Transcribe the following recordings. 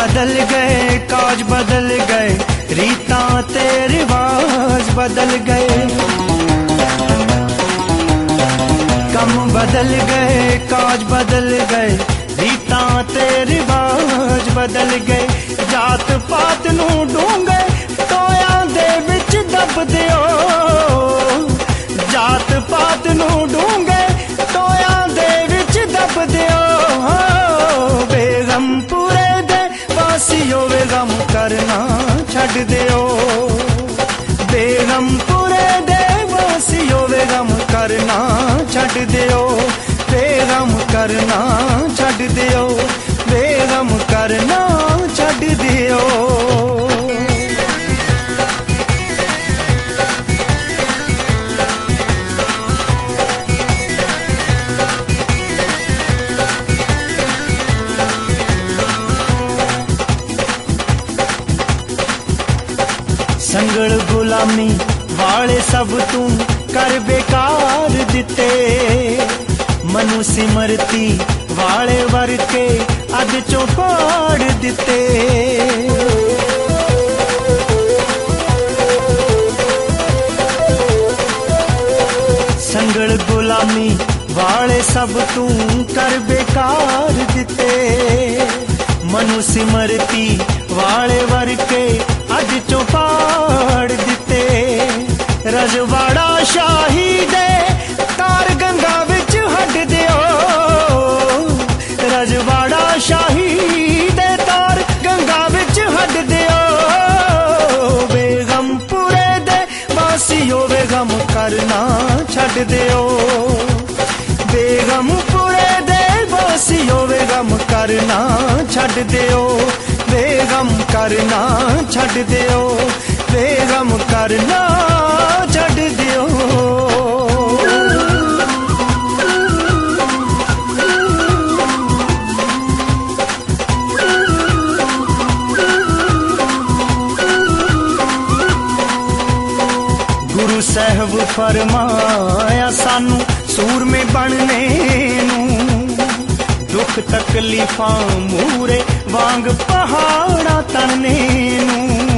बदल गए, काज बदल गए, रीता ते रिवाज बदल गए। कम बदल गए, काज बदल गए, रीता ते रिवाज बदल गए। जात पात नू डूंगे टोयां दे विच दब दिओ, जात पात नू डूंगे टोयां दे विच दब दिओ। बेगमपुरे दे वासियो वे गम करना छड्ड दिओ, बेगमपुरे दे वासियो वे गम करना छड्ड दिओ, बेगम करना छड्ड दिओ, बेगम करना छड्ड दिओ। संगल गुलामी वाले सब तू कर बेकार दिते, मनु सिमरती वाले वर के अज चों पाड़ दिते। संगल गुलामी वाले सब तू कर बेकार दिते, मनु सिमरती वाले वर के अज चों पाड़ दिते। रजवाड़ा शाही दे तार गंगा विच हट दिओ, रजवाड़ा शाही दे तार गंगा विच हट दिओ। बेगमपुरे दे वासियो वे गम करना छड्ड दिओ, बेगमपुरे दे वासियो वे गम करना छड्ड दिओ, बेगम करना छड्ड दिओ, बेगम करना छड्ड दिओ। गुरु साहब फरमाया सानू सूरमे बनने नू, दुख तकलीफां मूरे वांग पहाड़ा तनने नू।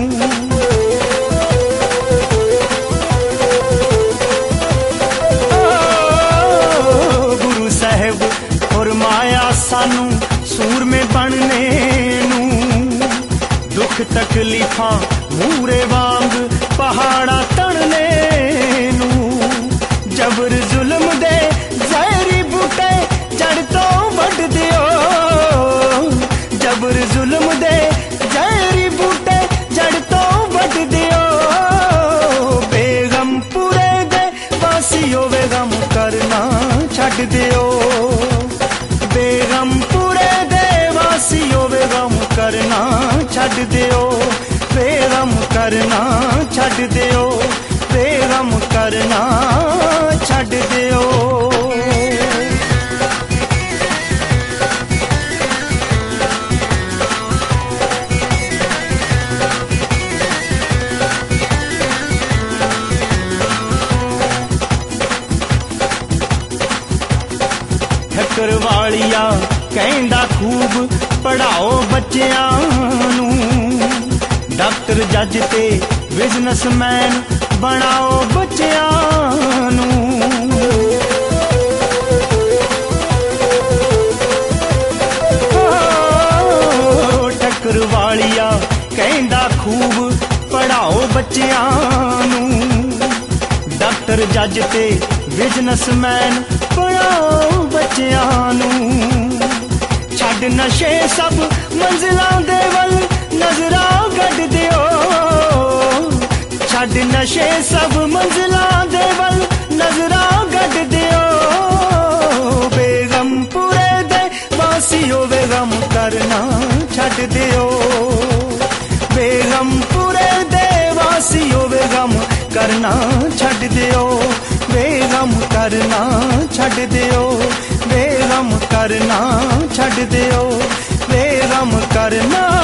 गुरु साहब फरमाया सानू सूरमे बनने नू, दुख तकलीफां मूरे वांग पहाड़ा तनने नू। जबर जुल्म दे जहरी बूटे जड़ तो वड दिओ, जबर जुल्म दे जहरी बूटे जड़ तो वड दिओ। बेगमपुरे दे वासियो वे गम करना छड्ड दिओ, बेगमपुरे दे वासियो वे गम करना छड्ड दिओ, बेगम करना छड्ड दिओ, बेगम करना छड्ड दिओ। ठक्कर वालिया कहंदा खूब पढ़ाओ बच्चियां नू, डॉक्टर जज ते बिजनेसमैन बनाओ बच्चियां नू। ठक्कर वालिया कहंदा खूब पढ़ाओ बच्चियां नू, डॉक्टर जज ते बिजनेसमैन बनाओ बच्चियां नू। छड्ड नशे सब मंजिलां दे वल नजरां गड्ड दिओ, छड्ड नशे सब मंजिलां दे वल नजरां गड्ड दिओ। बेगमपुरे दे वासियो वे गम करना छड्ड दिओ, बेगमपुरे दे वासियो वे गम करना छड्ड दिओ, बेगम करना छड्ड दिओ, बेगम करना छड्ड दिओ, बेगम करना